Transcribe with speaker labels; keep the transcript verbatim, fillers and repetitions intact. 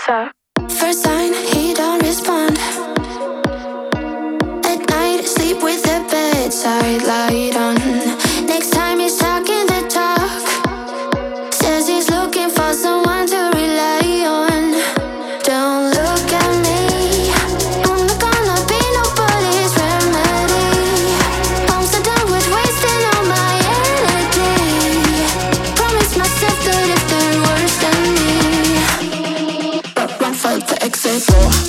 Speaker 1: answer.
Speaker 2: First sign, he don't respond. At night, sleep with the bedside light on. Next time he's talking the talk. Says he's looking for someone to rely on. Don't look at me, I'm not gonna be nobody's remedy. I'm so done with wasting all my energy. Promise myself that if they're worse than me, run, run, fight the exit door.